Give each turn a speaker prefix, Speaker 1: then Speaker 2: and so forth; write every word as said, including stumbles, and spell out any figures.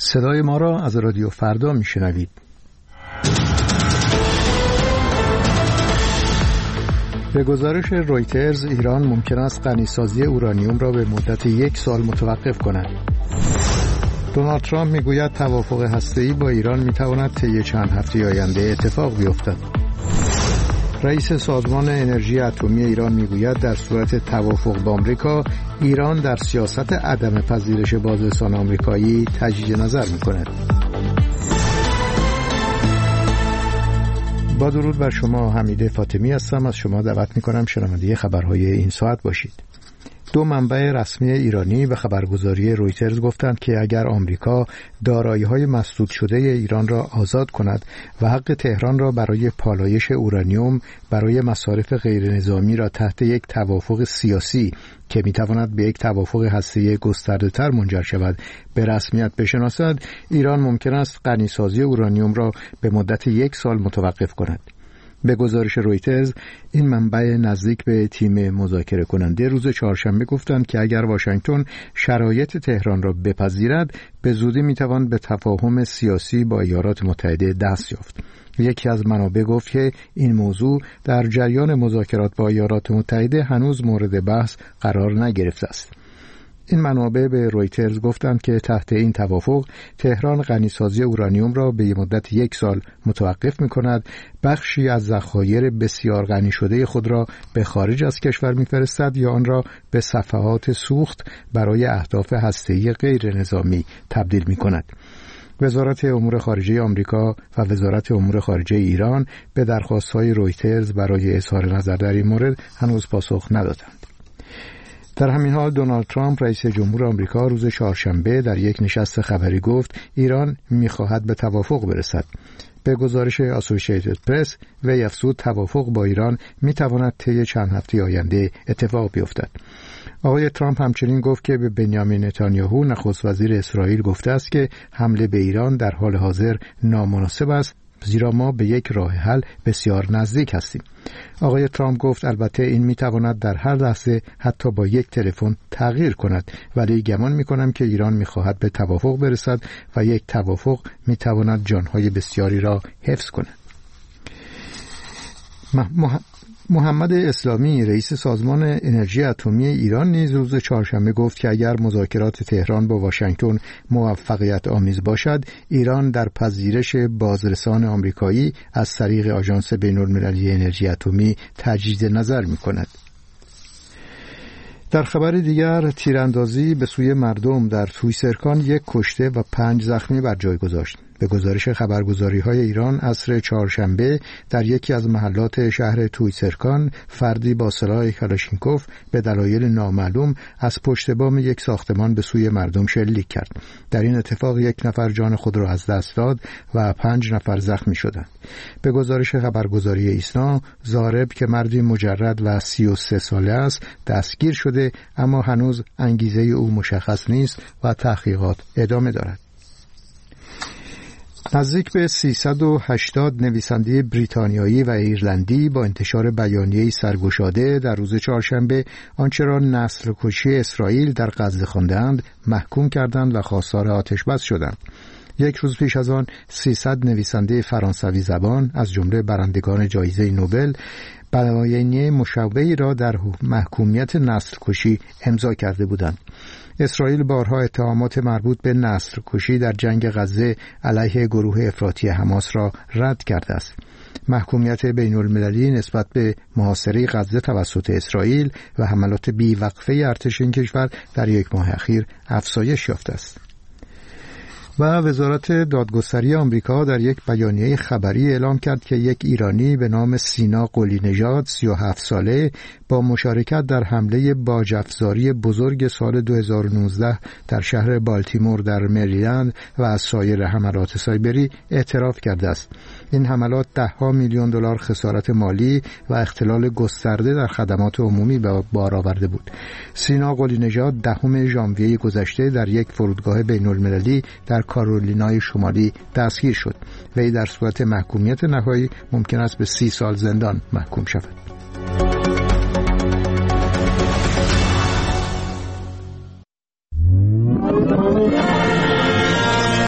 Speaker 1: صدای ما را از رادیو فردا میشنوید. به گزارش رویترز، ایران ممکن است غنیسازی اورانیوم را به مدت یک سال متوقف کند. دونالد ترامپ میگوید توافق هسته‌ای با ایران میتواند طی چند هفته آینده اتفاق بیفتد. رئیس سازمان انرژی اتمی ایران میگوید در صورت توافق با آمریکا، ایران در سیاست عدم پذیرش بازرسان آمریکایی تجدید نظر میکند. با درود بر شما، حمید فاطمی هستم. از شما دعوت میکنم شنونده خبرهای این ساعت باشید. دو منبع رسمی ایرانی به خبرگزاری رویترز گفتند که اگر آمریکا دارایی‌های مسدود شده ایران را آزاد کند و حق تهران را برای پالایش اورانیوم برای مصارف غیر نظامی را تحت یک توافق سیاسی که میتواند به یک توافق هسته‌ای گسترده‌تر منجر شود به رسمیت بشناسد، ایران ممکن است غنیسازی اورانیوم را به مدت یک سال متوقف کند. به گزارش رویترز، این منبع نزدیک به تیم مذاکره کننده روز چهارشنبه گفتند که اگر واشنگتن شرایط تهران را بپذیرد، به زودی میتوان به تفاهم سیاسی با ایالات متحده دست یافت. یکی از منابع گفت که این موضوع در جریان مذاکرات با ایالات متحده هنوز مورد بحث قرار نگرفته است. این منابع به رویترز گفتند که تحت این توافق تهران غنیسازی اورانیوم را به مدت یک سال متوقف می‌کند، بخشی از ذخایر بسیار غنی شده خود را به خارج از کشور می‌فرستد یا آن را به صفحات سوخت برای اهداف هسته‌ای غیر نظامی تبدیل می‌کند. وزارت امور خارجه آمریکا و وزارت امور خارجه ایران به درخواست‌های رویترز برای اظهار نظر در این مورد هنوز پاسخ ندادند. در همین حال دونالد ترامپ رئیس جمهور آمریکا روز چهارشنبه در یک نشست خبری گفت ایران می‌خواهد به توافق برسد. به گزارش اسوسییتد پرس، وی افزود توافق با ایران می‌تواند طی چند هفته آینده اتفاق بیفتد. آقای ترامپ همچنین گفت که به بنیامین نتانیاهو نخست وزیر اسرائیل گفته است که حمله به ایران در حال حاضر نامناسب است، زیرا ما به یک راه حل بسیار نزدیک هستیم. آقای ترامپ گفت البته این میتواند در هر لحظه حتی با یک تلفن تغییر کند، ولی گمان میکنم که ایران میخواهد به توافق برسد و یک توافق میتواند جانهای بسیاری را حفظ کند. مح... محمد اسلامی رئیس سازمان انرژی اتمی ایران نیز روز چهارشنبه گفت که اگر مذاکرات تهران با واشنگتن موفقیت آمیز باشد، ایران در پذیرش بازرسان آمریکایی از طریق آژانس بین‌المللی انرژی اتمی تجدید نظر می‌کند. در خبر دیگر، تیراندازی به سوی مردم در تویسرکان یک کشته و پنج زخمی بر جای گذاشت. به گزارش خبرگزاری‌های ایران عصر چهارشنبه در یکی از محلات شهر تویسرکان، فردی با سلاح کلاشینکوف به دلایل نامعلوم از پشت بام یک ساختمان به سوی مردم شلیک کرد. در این اتفاق یک نفر جان خود را از دست داد و پنج نفر زخمی شدند. به گزارش خبرگزاری ایسنا، ضارب که مردی مجرد و سی و سه ساله است دستگیر شده، اما هنوز انگیزه او مشخص نیست و تحقیقات ادامه دارد. نزدیک به سیصد و هشتاد نویسنده بریتانیایی و ایرلندی با انتشار بیانیه‌ای سرگشاده در روز چهارشنبه آنچه را نسل کشی اسرائیل در غزه خواندند محکوم کردند و خواستار آتش‌بس شدند. یک روز پیش از آن سیصد نویسنده فرانسوی زبان از جمله برندگان جایزه نوبل بیانیه مشابهی را در محکومیت نسل کشی امضا کرده بودند. اسرائیل بارها اتهامات مربوط به نسل کشی در جنگ غزه علیه گروه افراطی حماس را رد کرده است. محکومیت بین المللی نسبت به محاصره غزه توسط اسرائیل و حملات بیوقفه ارتش این کشور در یک ماه اخیر افزایش یافته است. و وزارت دادگستری آمریکا در یک بیانیه خبری اعلام کرد که یک ایرانی به نام سینا قلی نژاد سی و هفت ساله با مشارکت در حمله باج‌افزاری بزرگ سال دو هزار و نوزده در شهر بالتیمور در مریلند و از سایر حملات سایبری اعتراف کرده است. این حملات ده ها میلیون دلار خسارت مالی و اختلال گسترده در خدمات عمومی به بار آورده بود. سینا قلی نژاد دهم ژانویه گذشته در یک فرودگاه بین‌المللی در کارولینای شمالی دستگیر شد. وی در صورت محکومیت نهایی ممکن است به سی سال زندان محکوم شود.